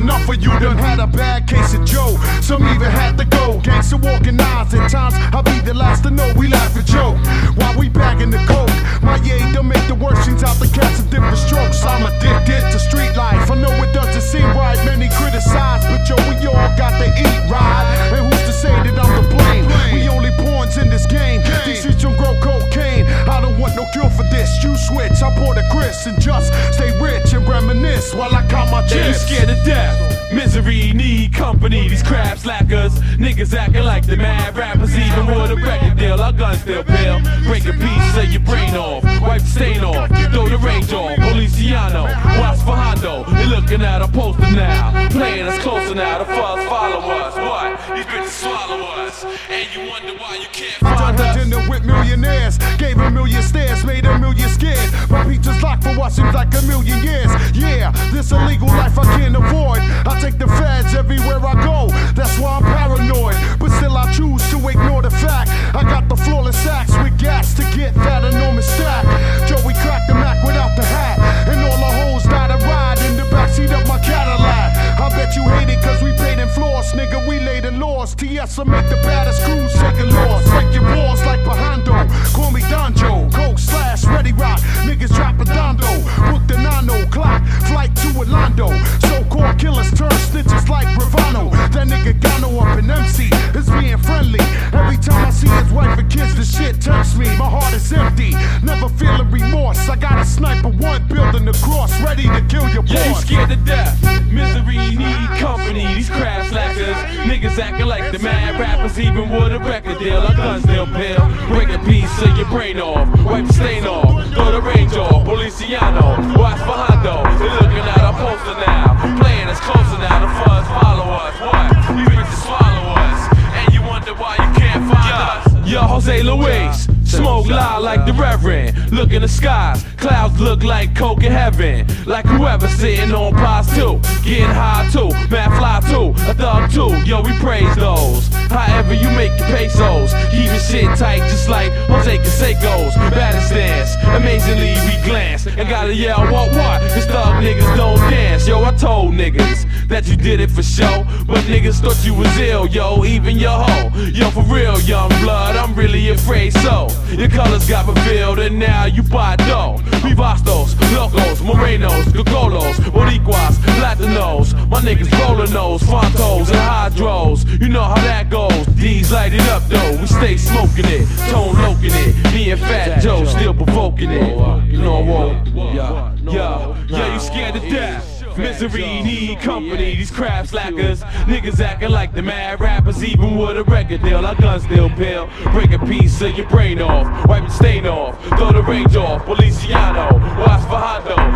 enough of you done had a bad case of Joe. Some even had to go. Gangsta organized at times. I'll be the last to know we laugh and joke while we bagging the coke. My yay don't make the worst things out the cats of different strokes. I'm addicted to street life. I know it doesn't seem right. Many criticize, but yo, we all got to eat right. And who's to say that I'm to blame? We only pawns in this game. These streets don't grow cocaine. I don't want no cure for this. You switch, I pour the Chris and just stay rich and reminisce while I count my chips. They scared to death. Misery need company. These crab slackers, niggas acting like the mad rappers. Even with a record deal, our guns still pale. Break a piece of your brain off, wipe the stain off, throw the range off. Policiano, watch for Hondo. They looking at a poster now, playing us closer now. The fuzz follow us. What? These bitches swallow us, and you wonder why you can't find us. Dinner with millionaires, gave a million stares, made a million scared. My pizza's locked for what seems like a million years. Yeah, this illegal life I can't avoid. I take the feds everywhere I go. That's why I'm paranoid, but still I choose to ignore the fact I got the flawless sacks with gas to get that enormous stack. Joey cracked the Mac without the hat, and all the hoes died a ride in the backseat of my Cadillac. I bet you hate it cause we paid in floors, nigga, we laid in laws. TS will make the baddest crews take a loss. Break your balls like Pajando, call me Donjo. Coke / Ready Rock, niggas drop a dondo. Book the nano, clock, flight to Orlando. So-called killers turn snitches like Ravano. That nigga Gano up in MC is being friendly. Every time I see his wife and kids, the shit tempts me. My heart is empty, never feeling remorse. I got a sniper one building the cross, ready to kill your boss. Yeah, you scared to death. Misery need company. These crab slackers, niggas acting like the mad rappers. Even with a record deal, our guns still pale. Break a piece of your brain off, wipe the stain off, throw the range off. Policiano, watch for Hondo. They looking at our poster now, playing us closer now. The fuzz follow us. What? These bitches swallow us, and you wonder why you can't find us. Yo, Jose Luis, smoke loud like the Reverend. Look in the skies, clouds look like coke in heaven. Like whoever sitting on pies too, getting high too, man fly too, a thug too. Yo, we praise those. However you make your pesos, keeping shit tight just like Jose Canseco's. Baddest dance, amazingly we glance and gotta yell what? Cause thug niggas don't dance. Yo, I told niggas that you did it for show, but niggas thought you was ill, yo, even your hoe. Yo, for real, young blood, I'm really afraid so. Your colors got revealed and now you buy dough. Vivastos, Locos, Morenos, Gogolos, Boricuas, Latinos. My niggas rollin' those, Fontos and Hydros. You know how that goes. These light it up though, we stay smoking it, tone loking it. Me and Fat Joe still provoking it. You know what? Yeah, you scared to death. Misery need company. These crab slackers, niggas acting like the mad rappers. Even with a record deal, our guns still pale. Break a piece of your brain off, wipe the stain off, throw the range off. Policiano, watch for Hondo.